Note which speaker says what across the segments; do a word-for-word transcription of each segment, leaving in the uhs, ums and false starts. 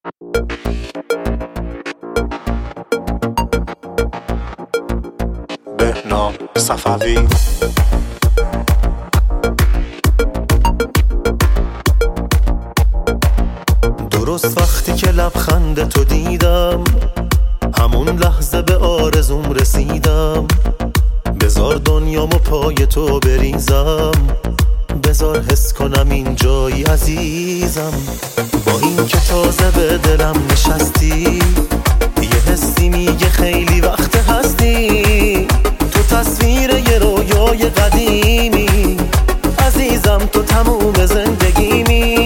Speaker 1: بهنام صفوی.
Speaker 2: درست وقتی که لبخند تو دیدم، همون لحظه به آرزوم رسیدم. بذار دنیامو پای تو بریزم، بذار حس کنم این جایی عزیزم. با این که تازه به دلم نشستی، یه حسی میگه خیلی وقت هستی. تو تصویر یه رویای قدیمی، عزیزم تو تموم زندگیمی.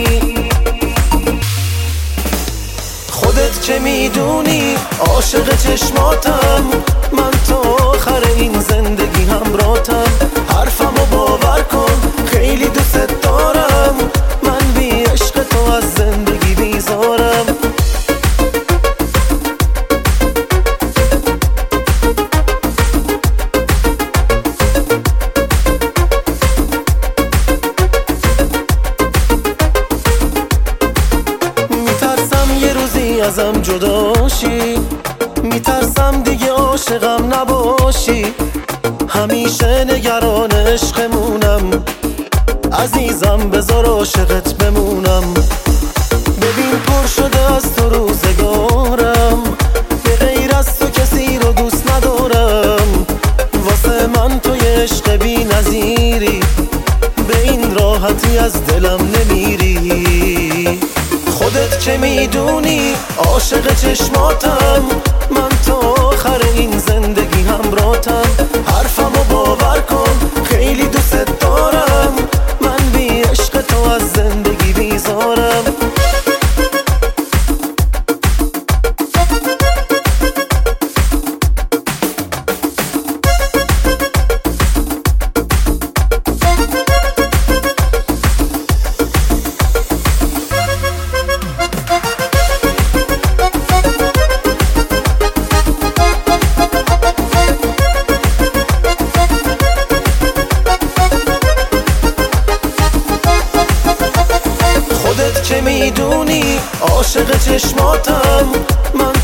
Speaker 2: خودت چه میدونی عاشق چشماتم، من تا آخر این زندگی همراهتم. حرفمو باور کن خیلی دوست دارم، من بی عشق تو از زندگی بیزارم. میترسم یه روزی ازم جداشی، میترسم دیگه عاشقم نباشی. همیشه نگران عشقمونم، عزیزم بذار عاشقت بمونم. ببین پر شده از تو روزگارم، به غیر از تو کسی رو دوست ندارم. واسه من تو یه عشق بی نظیری، به این راحتی از دلم نمیری. خودت چه میدونی عاشق چشماتم، من تا آخر این زندگی همراهتم. حرفمو باور کن خیلی دوست دارم، من بی عشق تو از زندگی بیزارم. خودت چه میدونی عاشق چشماتم، من